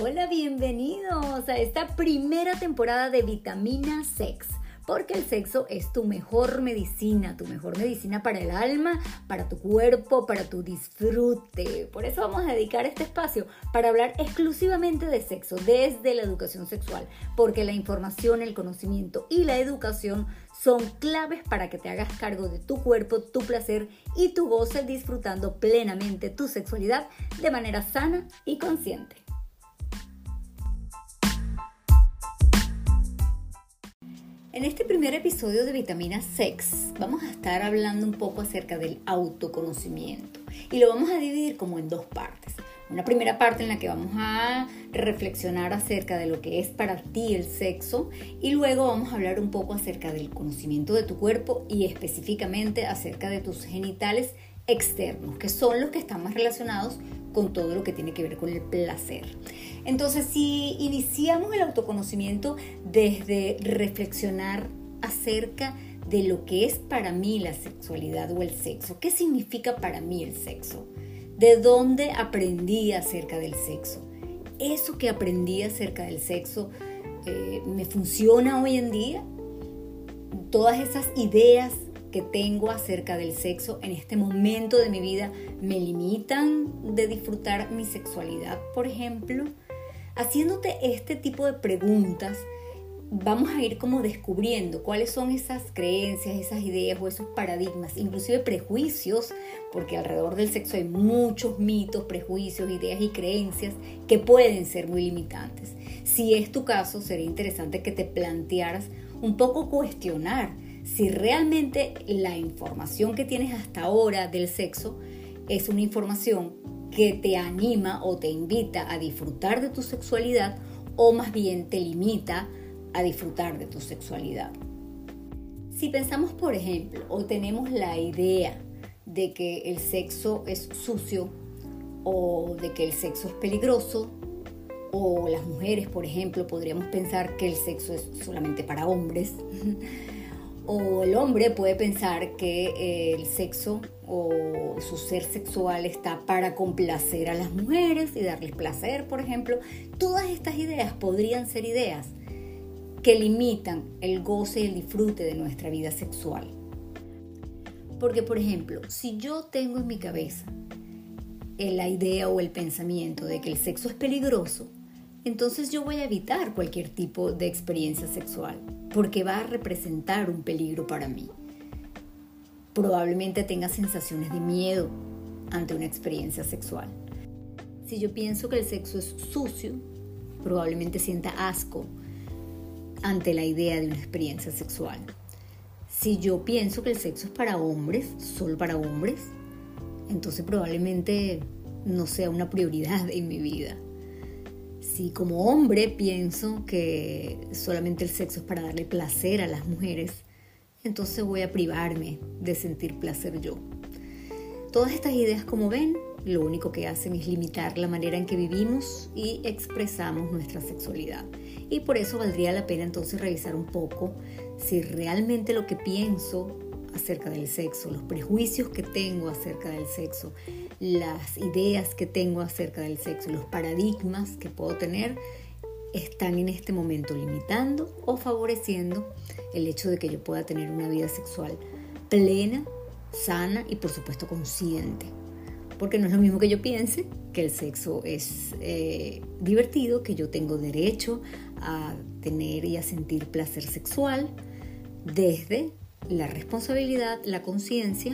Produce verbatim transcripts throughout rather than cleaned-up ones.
Hola, bienvenidos a esta primera temporada de Vitamina Sex, porque el sexo es tu mejor medicina, tu mejor medicina para el alma, para tu cuerpo, para tu disfrute. Por eso vamos a dedicar este espacio para hablar exclusivamente de sexo, desde la educación sexual, porque la información, el conocimiento y la educación son claves para que te hagas cargo de tu cuerpo, tu placer y tu goce, disfrutando plenamente tu sexualidad de manera sana y consciente. En este primer episodio de Vitamina Sex vamos a estar hablando un poco acerca del autoconocimiento y lo vamos a dividir como en dos partes. Una primera parte en la que vamos a reflexionar acerca de lo que es para ti el sexo y luego vamos a hablar un poco acerca del conocimiento de tu cuerpo y específicamente acerca de tus genitales externos, que son los que están más relacionados con todo lo que tiene que ver con el placer. Entonces, si iniciamos el autoconocimiento desde reflexionar acerca de lo que es para mí la sexualidad o el sexo, ¿qué significa para mí el sexo? ¿De dónde aprendí acerca del sexo? ¿Eso que aprendí acerca del sexo eh, me funciona hoy en día? Todas esas ideas que tengo acerca del sexo en este momento de mi vida me limitan de disfrutar mi sexualidad, por ejemplo. Haciéndote este tipo de preguntas, vamos a ir como descubriendo cuáles son esas creencias, esas ideas o esos paradigmas, inclusive prejuicios, porque alrededor del sexo hay muchos mitos, prejuicios, ideas y creencias que pueden ser muy limitantes. Si es tu caso, sería interesante que te plantearas un poco cuestionar si realmente la información que tienes hasta ahora del sexo es una información que te anima o te invita a disfrutar de tu sexualidad o más bien te limita a disfrutar de tu sexualidad. Si pensamos, por ejemplo, o tenemos la idea de que el sexo es sucio o de que el sexo es peligroso, o las mujeres, por ejemplo, podríamos pensar que el sexo es solamente para hombres, o el hombre puede pensar que el sexo o su ser sexual está para complacer a las mujeres y darles placer, por ejemplo. Todas estas ideas podrían ser ideas que limitan el goce y el disfrute de nuestra vida sexual. Porque, por ejemplo, si yo tengo en mi cabeza la idea o el pensamiento de que el sexo es peligroso, entonces yo voy a evitar cualquier tipo de experiencia sexual, porque va a representar un peligro para mí. Probablemente tenga sensaciones de miedo ante una experiencia sexual. Si yo pienso que el sexo es sucio, probablemente sienta asco ante la idea de una experiencia sexual. Si yo pienso que el sexo es para hombres, solo para hombres, entonces probablemente no sea una prioridad en mi vida. Si como hombre pienso que solamente el sexo es para darle placer a las mujeres, entonces voy a privarme de sentir placer yo. Todas estas ideas, como ven, lo único que hacen es limitar la manera en que vivimos y expresamos nuestra sexualidad. Y por eso valdría la pena entonces revisar un poco si realmente lo que pienso acerca del sexo, los prejuicios que tengo acerca del sexo, las ideas que tengo acerca del sexo, los paradigmas que puedo tener, están en este momento limitando o favoreciendo el hecho de que yo pueda tener una vida sexual plena, sana y por supuesto consciente. Porque no es lo mismo que yo piense que el sexo es eh, divertido, que yo tengo derecho a tener y a sentir placer sexual desde la responsabilidad, la conciencia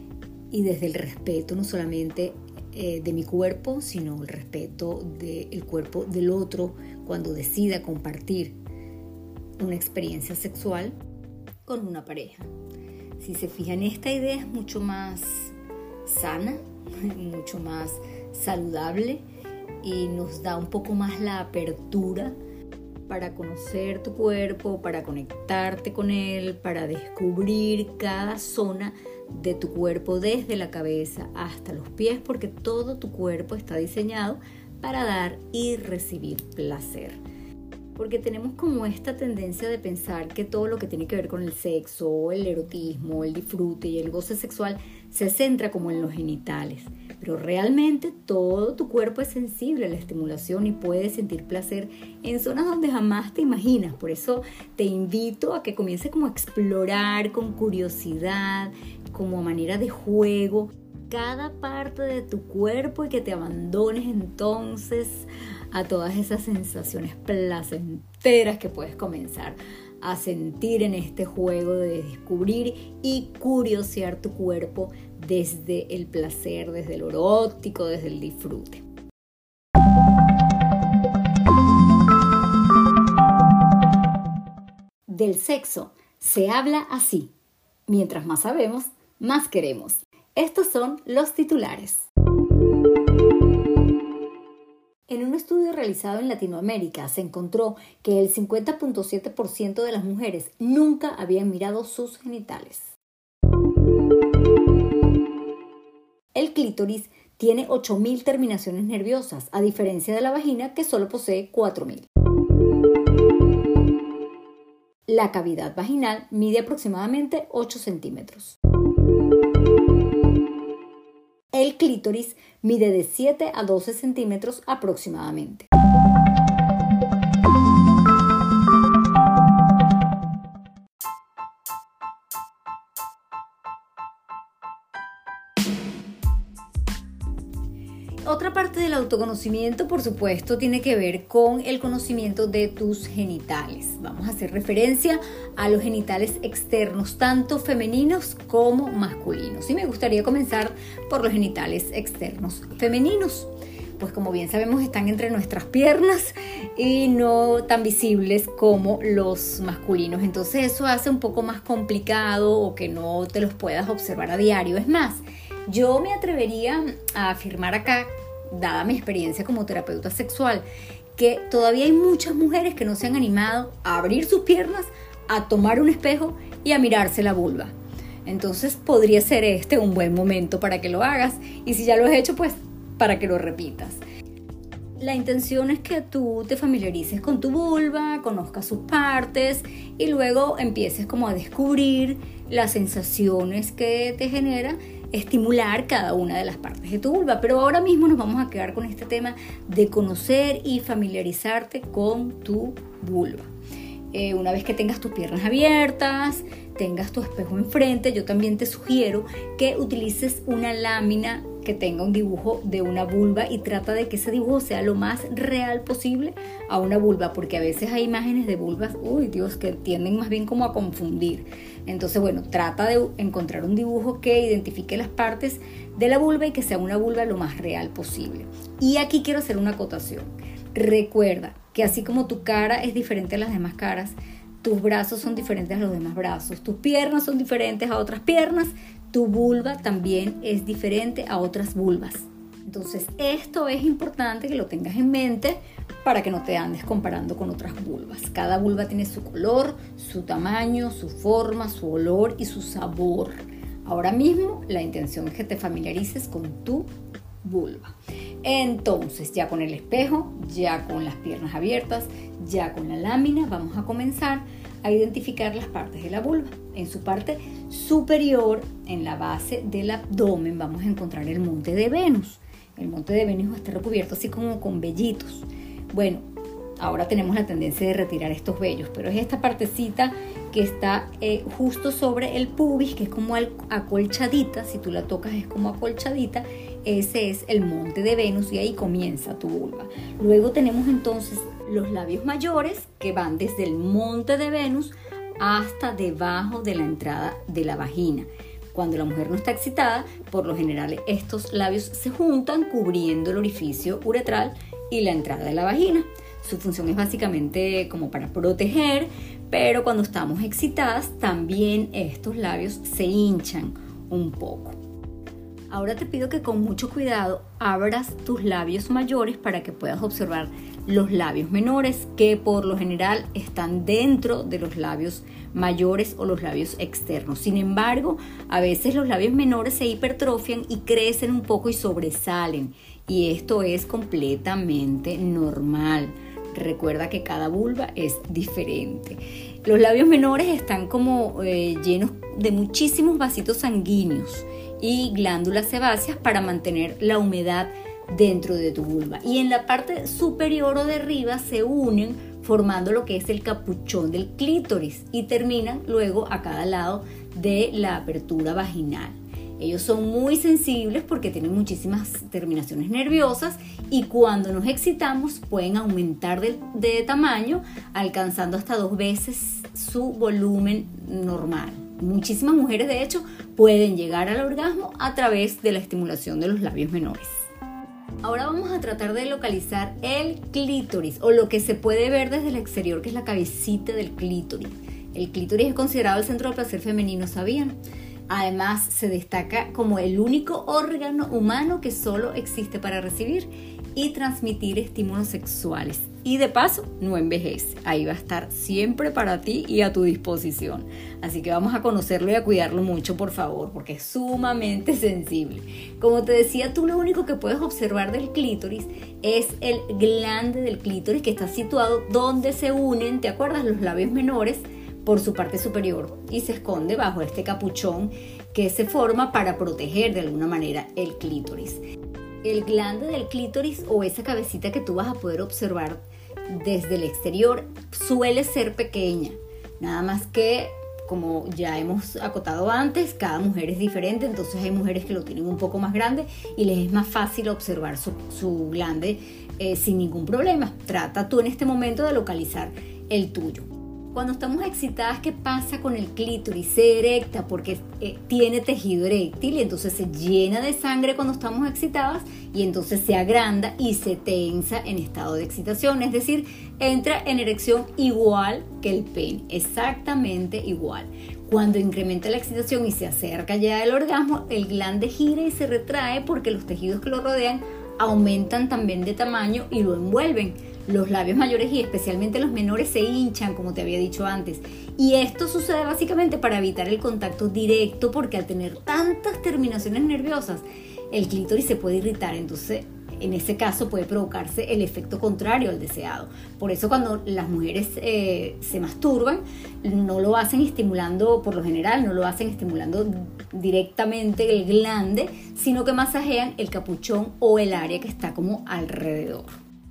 y desde el respeto no solamente eh, de mi cuerpo, sino el respeto del cuerpo del otro cuando decida compartir una experiencia sexual con una pareja. Si se fijan, esta idea es mucho más sana, mucho más saludable y nos da un poco más la apertura para conocer tu cuerpo, para conectarte con él, para descubrir cada zona de tu cuerpo desde la cabeza hasta los pies, porque todo tu cuerpo está diseñado para dar y recibir placer. porque tenemos como esta tendencia de pensar que todo lo que tiene que ver con el sexo, el erotismo, el disfrute y el goce sexual se centra como en los genitales. Pero realmente todo tu cuerpo es sensible a la estimulación y puedes sentir placer en zonas donde jamás te imaginas. Por eso te invito a que comiences como a explorar con curiosidad, como manera de juego, cada parte de tu cuerpo y que te abandones entonces a todas esas sensaciones placenteras que puedes comenzar a sentir en este juego de descubrir y curiosear tu cuerpo desde el placer, desde el erótico, desde el disfrute. Del sexo se habla así. Mientras más sabemos, más queremos. Estos son los titulares. En un estudio realizado en Latinoamérica se encontró que el cincuenta punto siete por ciento de las mujeres nunca habían mirado sus genitales. El clítoris tiene ocho mil terminaciones nerviosas, a diferencia de la vagina que solo posee cuatro mil. La cavidad vaginal mide aproximadamente ocho centímetros. El clítoris mide de siete a doce centímetros aproximadamente. Otra parte del autoconocimiento, por supuesto, tiene que ver con el conocimiento de tus genitales. Vamos a hacer referencia a los genitales externos, tanto femeninos como masculinos. Y me gustaría comenzar por los genitales externos femeninos. Pues como bien sabemos, están entre nuestras piernas y no tan visibles como los masculinos. Entonces eso hace un poco más complicado o que no te los puedas observar a diario. Es más, yo me atrevería a afirmar acá, dada mi experiencia como terapeuta sexual, que todavía hay muchas mujeres que no se han animado a abrir sus piernas, a tomar un espejo y a mirarse la vulva. Entonces podría ser este un buen momento para que lo hagas, y si ya lo has hecho, pues para que lo repitas. La intención es que tú te familiarices con tu vulva, conozcas sus partes y luego empieces como a descubrir las sensaciones que te genera estimular cada una de las partes de tu vulva. Pero ahora mismo nos vamos a quedar con este tema de conocer y familiarizarte con tu vulva. Eh, una vez que tengas tus piernas abiertas, tengas tu espejo enfrente, yo también te sugiero que utilices una lámina que tenga un dibujo de una vulva y trata de que ese dibujo sea lo más real posible a una vulva, porque a veces hay imágenes de vulvas, uy Dios, que tienden más bien como a confundir. Entonces, bueno, trata de encontrar un dibujo que identifique las partes de la vulva y que sea una vulva lo más real posible. Y aquí quiero hacer una acotación. Recuerda que así como tu cara es diferente a las demás caras, tus brazos son diferentes a los demás brazos, tus piernas son diferentes a otras piernas, tu vulva también es diferente a otras vulvas. Entonces esto es importante que lo tengas en mente para que no te andes comparando con otras vulvas. Cada vulva tiene su color, su tamaño, su forma, su olor y su sabor. Ahora mismo la intención es que te familiarices con tu vulva. Entonces, ya con el espejo, ya con las piernas abiertas, ya con la lámina, vamos a comenzar a identificar las partes de la vulva. En su parte superior, en la base del abdomen, vamos a encontrar el monte de Venus. El monte de Venus está recubierto así como con vellitos. Bueno, ahora tenemos la tendencia de retirar estos vellos, pero es esta partecita que está eh, justo sobre el pubis, que es como acolchadita. Si tú la tocas es como acolchadita. Ese es el monte de Venus y ahí comienza tu vulva. Luego tenemos entonces los labios mayores, que van desde el monte de Venus hasta debajo de la entrada de la vagina. Cuando la mujer no está excitada, por lo general estos labios se juntan cubriendo el orificio uretral y la entrada de la vagina. Su función es básicamente como para proteger, pero cuando estamos excitadas también estos labios se hinchan un poco. Ahora te pido que con mucho cuidado abras tus labios mayores para que puedas observar los labios menores, que por lo general están dentro de los labios mayores o los labios externos. Sin embargo, a veces los labios menores se hipertrofian y crecen un poco y sobresalen, y esto es completamente normal. Recuerda que cada vulva es diferente. Los labios menores están como eh, llenos de muchísimos vasitos sanguíneos y glándulas sebáceas para mantener la humedad dentro de tu vulva. Y en la parte superior o de arriba se unen formando lo que es el capuchón del clítoris y terminan luego a cada lado de la apertura vaginal. Ellos son muy sensibles porque tienen muchísimas terminaciones nerviosas y cuando nos excitamos pueden aumentar de, de tamaño, alcanzando hasta dos veces su volumen normal. Muchísimas mujeres, de hecho, pueden llegar al orgasmo a través de la estimulación de los labios menores. Ahora vamos a tratar de localizar el clítoris o lo que se puede ver desde el exterior, que es la cabecita del clítoris. El clítoris es considerado el centro del placer femenino, ¿sabían? Además, se destaca como el único órgano humano que solo existe para recibir y transmitir estímulos sexuales. Y de paso, no envejece. Ahí va a estar siempre para ti y a tu disposición. Así que vamos a conocerlo y a cuidarlo mucho, por favor, porque es sumamente sensible. Como te decía, tú lo único que puedes observar del clítoris es el glande del clítoris, que está situado donde se unen, ¿te acuerdas? Los labios menores por su parte superior y se esconde bajo este capuchón que se forma para proteger de alguna manera el clítoris. El glande del clítoris o esa cabecita que tú vas a poder observar desde el exterior suele ser pequeña, nada más que, como ya hemos acotado antes, cada mujer es diferente, entonces hay mujeres que lo tienen un poco más grande y les es más fácil observar su, su glande eh, sin ningún problema. Trata tú en este momento de localizar el tuyo. Cuando estamos excitadas, ¿qué pasa con el clítoris? Se erecta porque eh, tiene tejido eréctil y entonces se llena de sangre cuando estamos excitadas y entonces se agranda y se tensa en estado de excitación, es decir, entra en erección igual que el pene, exactamente igual. Cuando incrementa la excitación y se acerca ya al orgasmo, el glande gira y se retrae porque los tejidos que lo rodean aumentan también de tamaño y lo envuelven. Los labios mayores y especialmente los menores se hinchan, como te había dicho antes. Y esto sucede básicamente para evitar el contacto directo, porque al tener tantas terminaciones nerviosas, el clítoris se puede irritar. Entonces, en ese caso puede provocarse el efecto contrario al deseado. Por eso cuando las mujeres eh, se masturban, no lo hacen estimulando, por lo general, no lo hacen estimulando directamente el glande, sino que masajean el capuchón o el área que está como alrededor.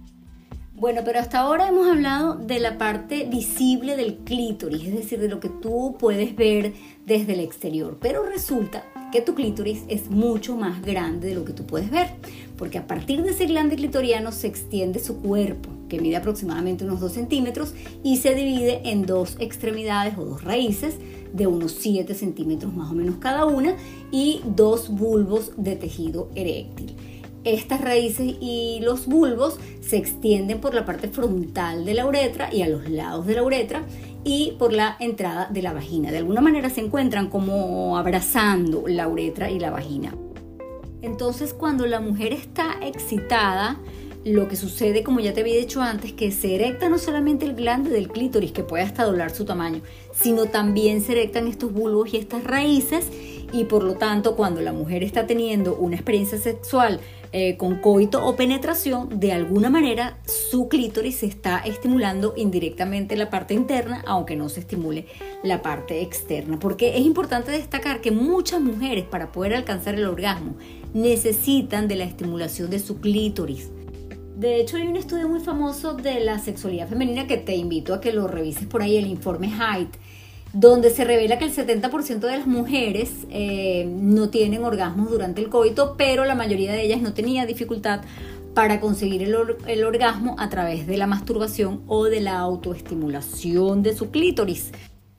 Bueno, pero hasta ahora hemos hablado de la parte visible del clítoris, es decir, de lo que tú puedes ver desde el exterior. Pero resulta que tu clítoris es mucho más grande de lo que tú puedes ver, porque a partir de ese glande clitoriano se extiende su cuerpo, que mide aproximadamente unos dos centímetros y se divide en dos extremidades o dos raíces de unos siete centímetros más o menos cada una y dos bulbos de tejido eréctil. Estas raíces y los bulbos se extienden por la parte frontal de la uretra y a los lados de la uretra y por la entrada de la vagina. De alguna manera se encuentran como abrazando la uretra y la vagina. Entonces, cuando la mujer está excitada, lo que sucede, como ya te había dicho antes, que se erecta no solamente el glande del clítoris, que puede hasta doblar su tamaño, sino también se erectan estos bulbos y estas raíces, y por lo tanto, cuando la mujer está teniendo una experiencia sexual eh, con coito o penetración, de alguna manera su clítoris se está estimulando indirectamente la parte interna, aunque no se estimule la parte externa. Porque es importante destacar que muchas mujeres, para poder alcanzar el orgasmo, necesitan de la estimulación de su clítoris. De hecho, hay un estudio muy famoso de la sexualidad femenina que te invito a que lo revises por ahí, el informe Height, donde se revela que el setenta por ciento de las mujeres eh, no tienen orgasmos durante el coito, pero la mayoría de ellas no tenía dificultad para conseguir el, or- el orgasmo a través de la masturbación o de la autoestimulación de su clítoris.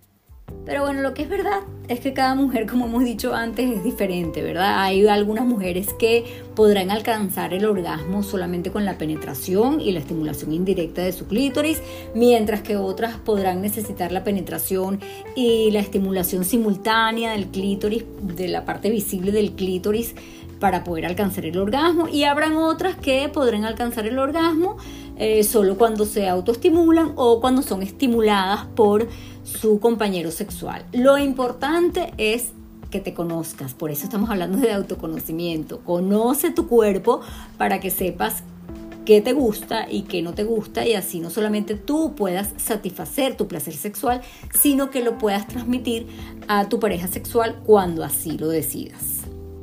Pero bueno, lo que es verdad es que cada mujer, como hemos dicho antes, es diferente, ¿verdad? Hay algunas mujeres que podrán alcanzar el orgasmo solamente con la penetración y la estimulación indirecta de su clítoris, mientras que otras podrán necesitar la penetración y la estimulación simultánea del clítoris, de la parte visible del clítoris, para poder alcanzar el orgasmo. Y habrán otras que podrán alcanzar el orgasmo eh, solo cuando se autoestimulan o cuando son estimuladas por su compañero sexual. Lo importante es que te conozcas, por eso estamos hablando de autoconocimiento. Conoce tu cuerpo para que sepas qué te gusta y qué no te gusta, y así no solamente tú puedas satisfacer tu placer sexual, sino que lo puedas transmitir a tu pareja sexual cuando así lo decidas.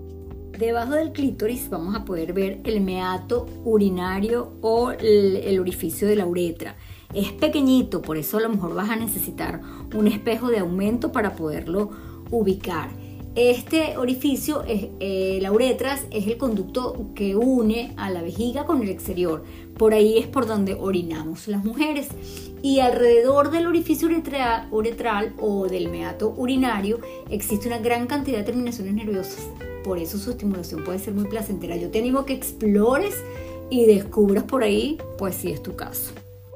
Debajo del clítoris vamos a poder ver el meato urinario o el, el orificio de la uretra. Es pequeñito, por eso a lo mejor vas a necesitar un espejo de aumento para poderlo ubicar. Este orificio, es, eh, la uretra, es el conducto que une a la vejiga con el exterior. Por ahí es por donde orinamos las mujeres. Y alrededor del orificio uretral, uretral o del meato urinario existe una gran cantidad de terminaciones nerviosas. Por eso su estimulación puede ser muy placentera. Yo te animo a que explores y descubras por ahí, pues si es tu caso.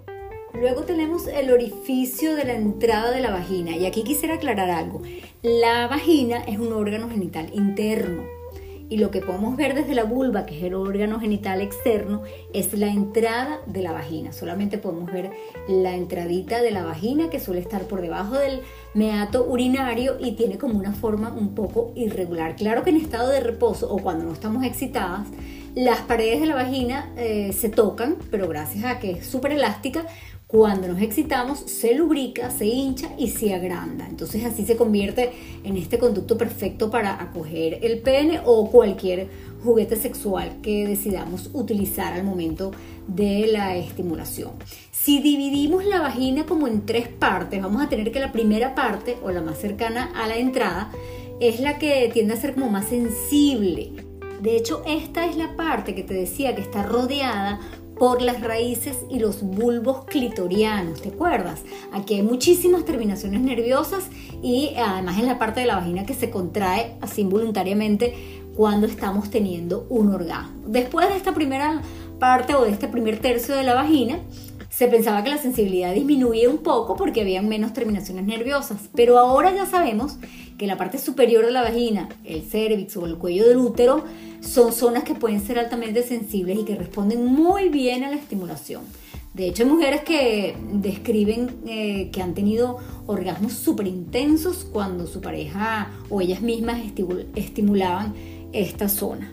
Luego tenemos el orificio de la entrada de la vagina, y aquí quisiera aclarar algo. La vagina es un órgano genital interno, y lo que podemos ver desde la vulva, que es el órgano genital externo, es la entrada de la vagina. Solamente podemos ver la entradita de la vagina, que suele estar por debajo del meato urinario y tiene como una forma un poco irregular. Claro que en estado de reposo o cuando no estamos excitadas, las paredes de la vagina eh, se tocan, pero gracias a que es súper elástica, cuando nos excitamos se lubrica, se hincha y se agranda. Entonces así se convierte en este conducto perfecto para acoger el pene o cualquier juguete sexual que decidamos utilizar al momento de la estimulación. Si dividimos la vagina como en tres partes, vamos a tener que la primera parte, o la más cercana a la entrada, es la que tiende a ser como más sensible. De hecho, esta es la parte que te decía que está rodeada por las raíces y los bulbos clitorianos, ¿te acuerdas? Aquí hay muchísimas terminaciones nerviosas y además es la parte de la vagina que se contrae así involuntariamente cuando estamos teniendo un orgasmo. Después de esta primera parte o de este primer tercio de la vagina, se pensaba que la sensibilidad disminuía un poco porque habían menos terminaciones nerviosas, pero ahora ya sabemos que la parte superior de la vagina, el cérvix o el cuello del útero, son zonas que pueden ser altamente sensibles y que responden muy bien a la estimulación. De hecho, hay mujeres que describen eh, que han tenido orgasmos súper intensos cuando su pareja o ellas mismas estimul- estimulaban esta zona.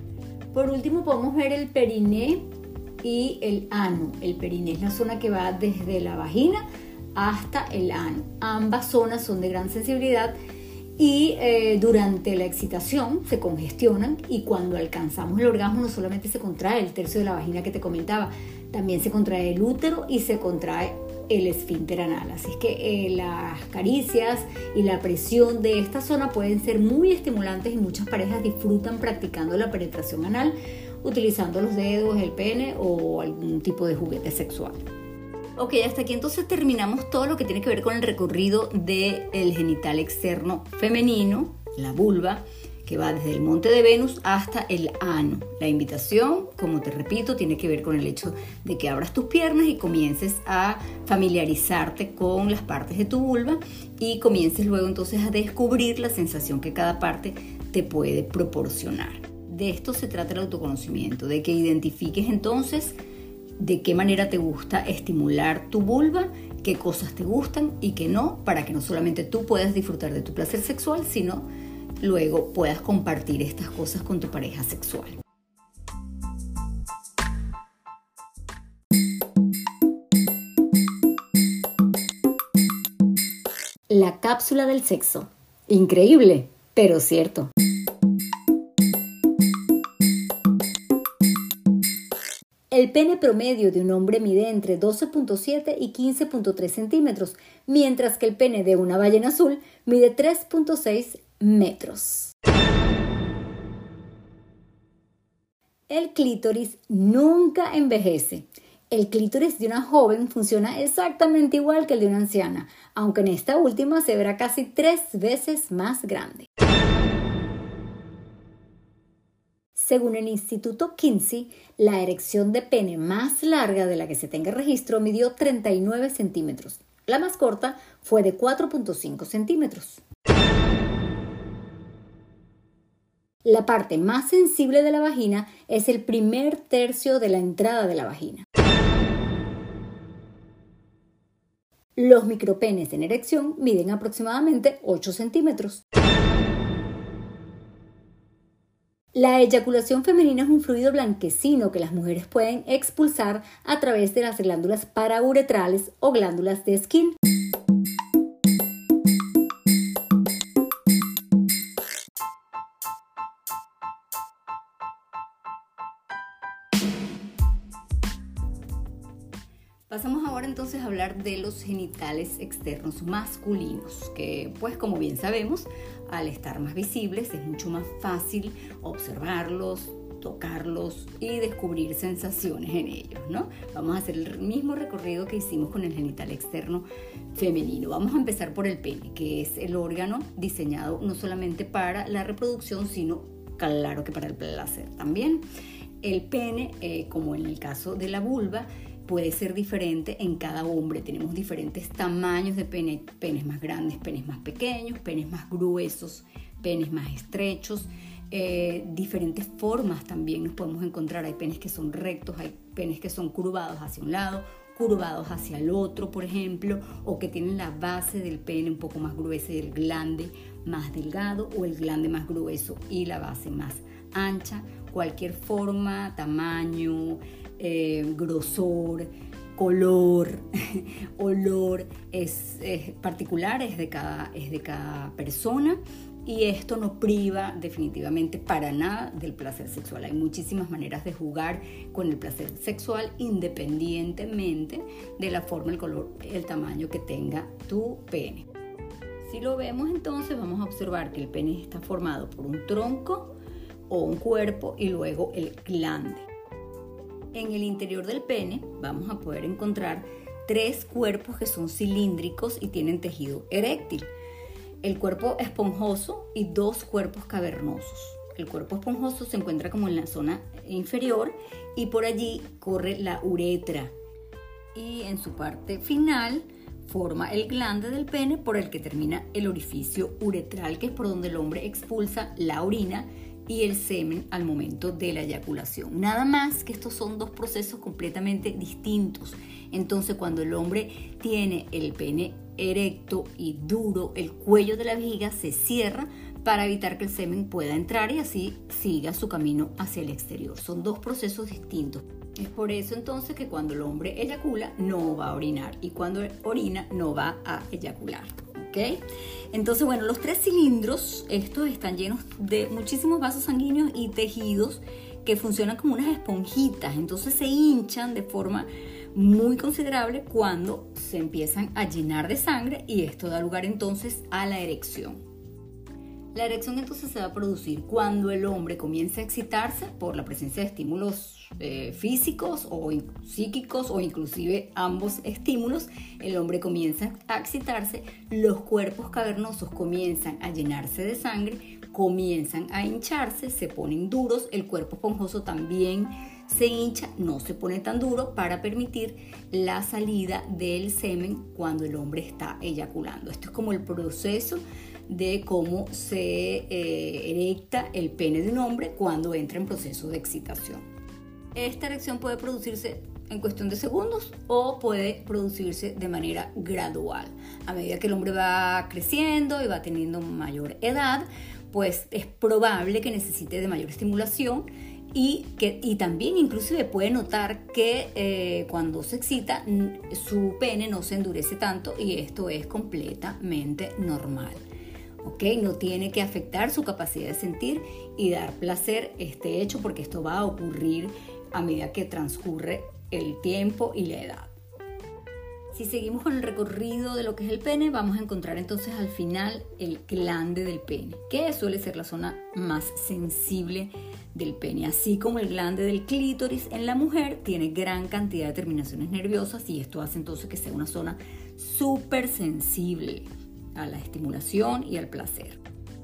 Por último, podemos ver el periné y el ano. El periné es la zona que va desde la vagina hasta el ano. Ambas zonas son de gran sensibilidad y eh, durante la excitación se congestionan, y cuando alcanzamos el orgasmo no solamente se contrae el tercio de la vagina que te comentaba, también se contrae el útero y se contrae el esfínter anal. Así es que eh, las caricias y la presión de esta zona pueden ser muy estimulantes y muchas parejas disfrutan practicando la penetración anal utilizando los dedos, el pene o algún tipo de juguete sexual. Ok, hasta aquí entonces terminamos todo lo que tiene que ver con el recorrido del genital externo femenino, la vulva, que va desde el monte de Venus hasta el ano. La invitación, como te repito, tiene que ver con el hecho de que abras tus piernas y comiences a familiarizarte con las partes de tu vulva y comiences luego entonces a descubrir la sensación que cada parte te puede proporcionar. De esto se trata el autoconocimiento, de que identifiques entonces de qué manera te gusta estimular tu vulva, qué cosas te gustan y qué no, para que no solamente tú puedas disfrutar de tu placer sexual, sino luego puedas compartir estas cosas con tu pareja sexual. La cápsula del sexo. Increíble, pero cierto. El pene promedio de un hombre mide entre doce punto siete y quince punto tres centímetros, mientras que el pene de una ballena azul mide tres punto seis metros. El clítoris nunca envejece. El clítoris de una joven funciona exactamente igual que el de una anciana, aunque en esta última se verá casi tres veces más grande. Según el Instituto Kinsey, la erección de pene más larga de la que se tenga registro midió treinta y nueve centímetros. La más corta fue de cuatro punto cinco centímetros. La parte más sensible de la vagina es el primer tercio de la entrada de la vagina. Los micropenes en erección miden aproximadamente ocho centímetros. La eyaculación femenina es un fluido blanquecino que las mujeres pueden expulsar a través de las glándulas parauretrales o glándulas de Skene. Pasamos ahora entonces a hablar de los genitales externos masculinos, que pues como bien sabemos, al estar más visibles es mucho más fácil observarlos, tocarlos y descubrir sensaciones en ellos, ¿no? Vamos a hacer el mismo recorrido que hicimos con el genital externo femenino. Vamos a empezar por el pene, que es el órgano diseñado no solamente para la reproducción, sino claro que para el placer también. El pene, eh, como en el caso de la vulva, puede ser diferente en cada hombre. Tenemos diferentes tamaños de pene, penes más grandes, penes más pequeños, penes más gruesos, penes más estrechos, eh, diferentes formas también nos podemos encontrar. Hay penes que son rectos, hay penes que son curvados hacia un lado, curvados hacia el otro, por ejemplo, o que tienen la base del pene un poco más gruesa y el glande más delgado, o el glande más grueso y la base más ancha. Cualquier forma, tamaño, Eh, grosor, color, olor es, es particular, es de, cada, es de cada persona, y esto no priva definitivamente para nada del placer sexual. Hay muchísimas maneras de jugar con el placer sexual independientemente de la forma, el color, el tamaño que tenga tu pene. Si lo vemos entonces vamos a observar que el pene está formado por un tronco o un cuerpo y luego el glande. En el interior del pene vamos a poder encontrar tres cuerpos que son cilíndricos y tienen tejido eréctil. El cuerpo esponjoso y dos cuerpos cavernosos. El cuerpo esponjoso se encuentra como en la zona inferior y por allí corre la uretra. Y en su parte final forma el glande del pene por el que termina el orificio uretral, que es por donde el hombre expulsa la orina y el semen al momento de la eyaculación. Nada más que estos son dos procesos completamente distintos. Entonces, cuando el hombre tiene el pene erecto y duro, el cuello de la vejiga se cierra para evitar que el semen pueda entrar y así siga su camino hacia el exterior. Son dos procesos distintos. Es por eso entonces que cuando el hombre eyacula no va a orinar y cuando orina no va a eyacular. ¿Okay? Entonces, bueno, los tres cilindros, estos están llenos de muchísimos vasos sanguíneos y tejidos que funcionan como unas esponjitas. Entonces se hinchan de forma muy considerable cuando se empiezan a llenar de sangre y esto da lugar entonces a la erección. La erección entonces se va a producir cuando el hombre comienza a excitarse por la presencia de estímulos eh, físicos o psíquicos o inclusive ambos estímulos. El hombre comienza a excitarse, los cuerpos cavernosos comienzan a llenarse de sangre, comienzan a hincharse, se ponen duros, el cuerpo esponjoso también se hincha, no se pone tan duro para permitir la salida del semen cuando el hombre está eyaculando. Esto es como el proceso de cómo se eh, erecta el pene de un hombre cuando entra en proceso de excitación. Esta erección puede producirse en cuestión de segundos o puede producirse de manera gradual. A medida que el hombre va creciendo y va teniendo mayor edad, pues es probable que necesite de mayor estimulación y, que, y también inclusive puede notar que eh, cuando se excita su pene no se endurece tanto y esto es completamente normal. ¿Okay? No tiene que afectar su capacidad de sentir y dar placer este hecho porque esto va a ocurrir a medida que transcurre el tiempo y la edad. Si seguimos con el recorrido de lo que es el pene, vamos a encontrar entonces al final el glande del pene, que suele ser la zona más sensible del pene. Así como el glande del clítoris en la mujer tiene gran cantidad de terminaciones nerviosas y esto hace entonces que sea una zona súper sensible a la estimulación y al placer.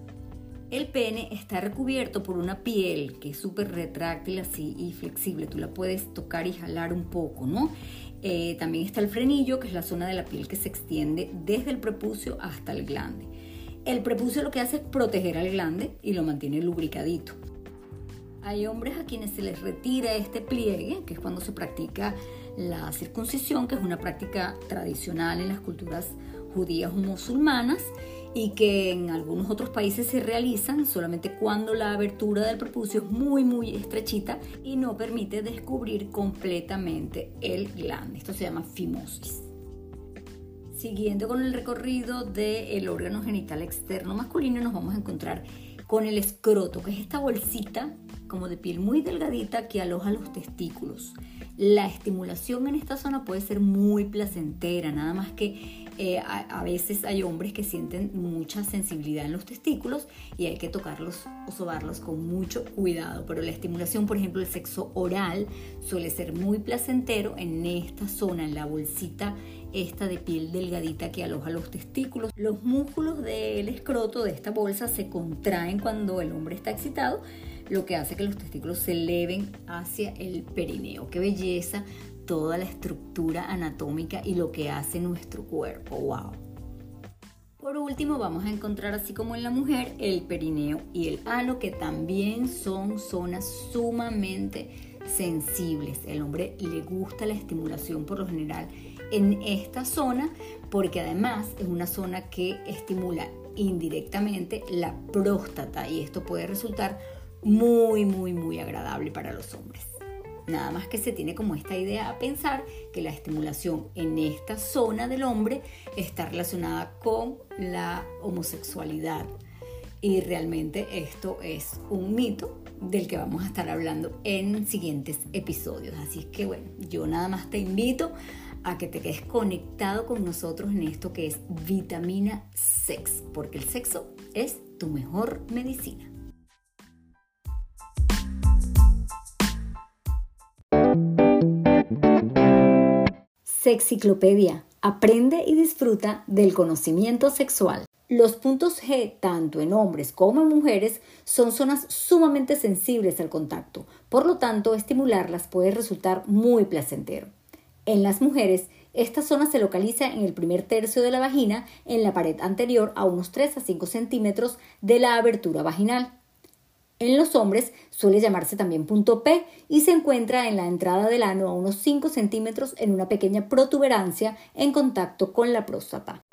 El pene está recubierto por una piel que es súper retráctil así y flexible. Tú la puedes tocar y jalar un poco, ¿no? Eh, también está el frenillo, que es la zona de la piel que se extiende desde el prepucio hasta el glande. El prepucio lo que hace es proteger al glande y lo mantiene lubricadito. Hay hombres a quienes se les retira este pliegue, que es cuando se practica la circuncisión, que es una práctica tradicional en las culturas judías o musulmanas, y que en algunos otros países se realizan solamente cuando la abertura del prepucio es muy muy estrechita y no permite descubrir completamente el glande. Esto se llama fimosis. Siguiendo con el recorrido del órgano genital externo masculino, nos vamos a encontrar con el escroto, que es esta bolsita como de piel muy delgadita que aloja los testículos. La estimulación en esta zona puede ser muy placentera, nada más que eh, a, a veces hay hombres que sienten mucha sensibilidad en los testículos y hay que tocarlos o sobarlos con mucho cuidado, pero la estimulación, por ejemplo, el sexo oral suele ser muy placentero en esta zona, en la bolsita esta de piel delgadita que aloja los testículos. Los músculos del escroto de esta bolsa se contraen cuando el hombre está excitado, lo que hace que los testículos se eleven hacia el perineo. ¡Qué belleza! Toda la estructura anatómica y lo que hace nuestro cuerpo. ¡Wow! Por último, vamos a encontrar, así como en la mujer, el perineo y el ano, que también son zonas sumamente sensibles. El hombre le gusta la estimulación por lo general en esta zona, porque además es una zona que estimula indirectamente la próstata y esto puede resultar muy muy muy agradable para los hombres. Nada más que se tiene como esta idea a pensar que la estimulación en esta zona del hombre está relacionada con la homosexualidad y realmente esto es un mito del que vamos a estar hablando en siguientes episodios. Así que bueno, yo nada más te invito a que te quedes conectado con nosotros en esto que es Vitamina Sex, porque el sexo es tu mejor medicina. Sexiclopedia. Aprende y disfruta del conocimiento sexual. Los puntos G, tanto en hombres como en mujeres, son zonas sumamente sensibles al contacto. Por lo tanto, estimularlas puede resultar muy placentero. En las mujeres, esta zona se localiza en el primer tercio de la vagina, en la pared anterior a unos tres a cinco centímetros de la abertura vaginal. En los hombres suele llamarse también punto P y se encuentra en la entrada del ano a unos cinco centímetros en una pequeña protuberancia en contacto con la próstata.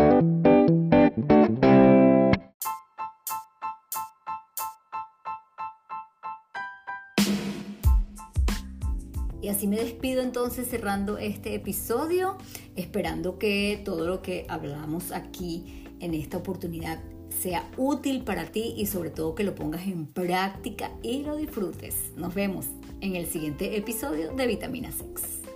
Y así me despido entonces cerrando este episodio, esperando que todo lo que hablamos aquí en esta oportunidad sea útil para ti y sobre todo que lo pongas en práctica y lo disfrutes. Nos vemos en el siguiente episodio de Vitamina Sex.